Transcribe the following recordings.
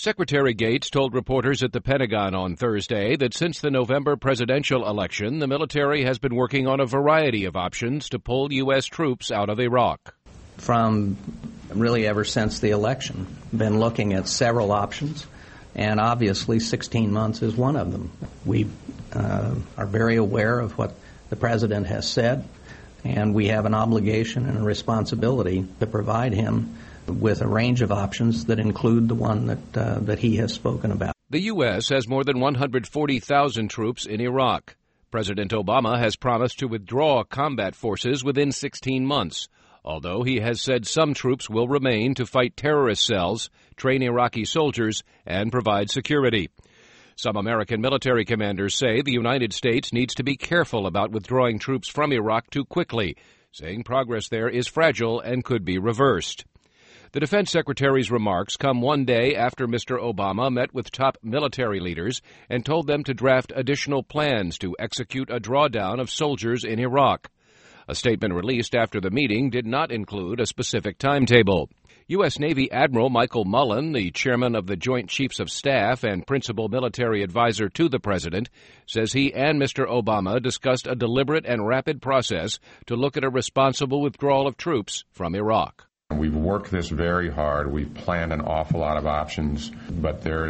Secretary Gates told reporters at the Pentagon on Thursday that since the November presidential election, the military has been working on a variety of options to pull U.S. troops out of Iraq. From really ever since the election, been looking at several options, and obviously 16 months is one of them. We are very aware of what the president has said, and we have an obligation and a responsibility to provide him with a range of options that include the one that he has spoken about. The U.S. has more than 140,000 troops in Iraq. President Obama has promised to withdraw combat forces within 16 months, although he has said some troops will remain to fight terrorist cells, train Iraqi soldiers, and provide security. Some American military commanders say the United States needs to be careful about withdrawing troops from Iraq too quickly, saying progress there is fragile and could be reversed. The Defense Secretary's remarks come one day after Mr. Obama met with top military leaders and told them to draft additional plans to execute a drawdown of soldiers in Iraq. A statement released after the meeting did not include a specific timetable. U.S. Navy Admiral Michael Mullen, the chairman of the Joint Chiefs of Staff and principal military advisor to the president, says he and Mr. Obama discussed a deliberate and rapid process to look at a responsible withdrawal of troops from Iraq. We've worked this very hard. We've planned an awful lot of options, but there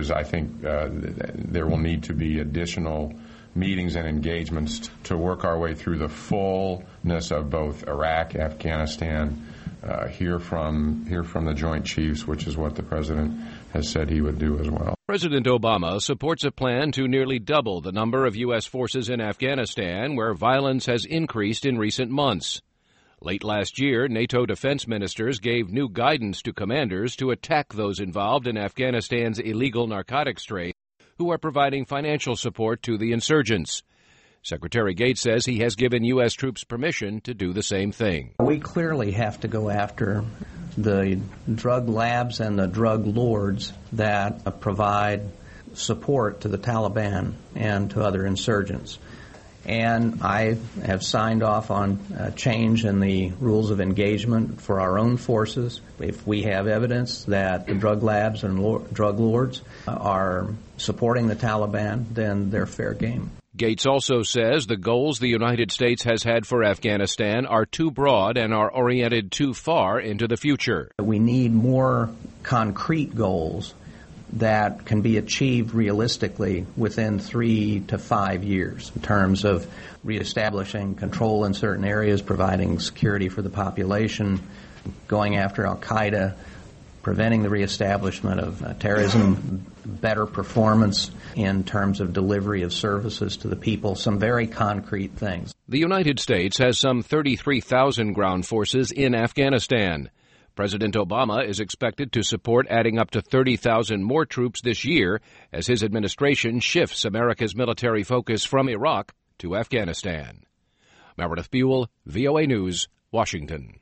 will need to be additional meetings and engagements to work our way through the fullness of both Iraq, Afghanistan, hear from the Joint Chiefs, which is what the president has said he would do as well. President Obama supports a plan to nearly double the number of U.S. forces in Afghanistan, where violence has increased in recent months. Late last year, NATO defense ministers gave new guidance to commanders to attack those involved in Afghanistan's illegal narcotics trade who are providing financial support to the insurgents. Secretary Gates says he has given U.S. troops permission to do the same thing. We clearly have to go after the drug labs and the drug lords that provide support to the Taliban and to other insurgents. And I have signed off on a change in the rules of engagement for our own forces. If we have evidence that the drug labs and drug lords are supporting the Taliban, then they're fair game. Gates also says the goals the United States has had for Afghanistan are too broad and are oriented too far into the future. We need more concrete goals that can be achieved realistically within 3 to 5 years in terms of reestablishing control in certain areas, providing security for the population, going after al-Qaeda, preventing the reestablishment of terrorism, better performance in terms of delivery of services to the people, some very concrete things. The United States has some 33,000 ground forces in Afghanistan. President Obama is expected to support adding up to 30,000 more troops this year as his administration shifts America's military focus from Iraq to Afghanistan. Meredith Buell, VOA News, Washington.